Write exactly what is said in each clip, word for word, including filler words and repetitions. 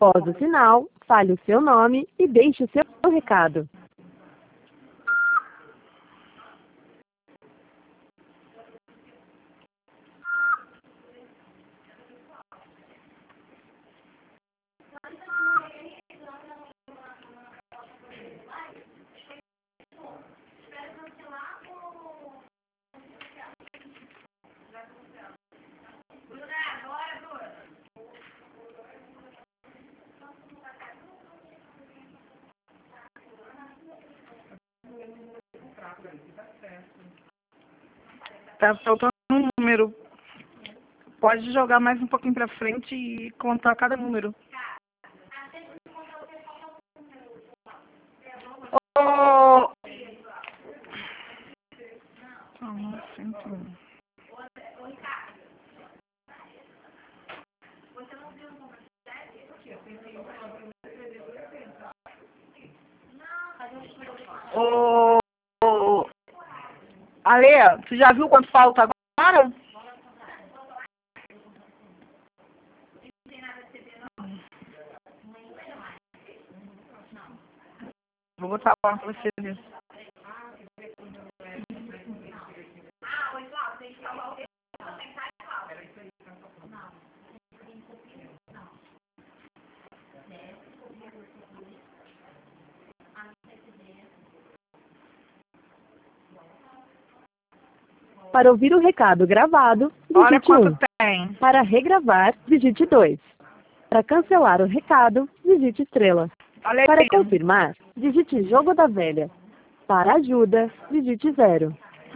Após o sinal, fale o seu nome e deixe o seu recado. Tá faltando um número. Pode jogar mais um pouquinho pra frente e contar cada número. Ô... Ah, cento e um. Ô... Ô... Ale, você já viu quanto falta agora? Vou botar lá pra você ver. Para ouvir o recado gravado, Olha digite quanto um. tem. Para regravar, digite dois. Para cancelar o recado, digite estrela. Olha Para aí. confirmar, digite jogo da velha. Para ajuda, digite zero.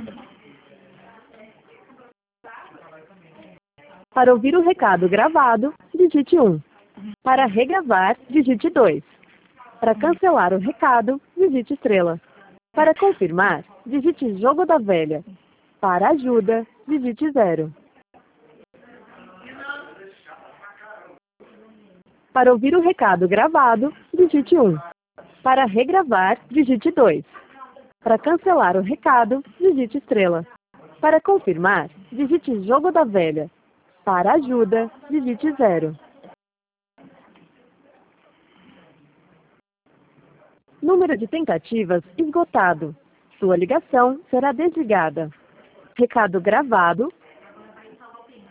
Para ouvir o recado gravado, digite um. Para regravar, digite dois. Para cancelar o recado, digite estrela. Para confirmar, digite jogo da velha. Para ajuda, digite zero. Para ouvir o recado gravado, digite um. Para regravar, digite dois. Para cancelar o recado, digite estrela. Para confirmar, digite jogo da velha. Para ajuda, digite zero. Número de tentativas esgotado. Sua ligação será desligada. Recado gravado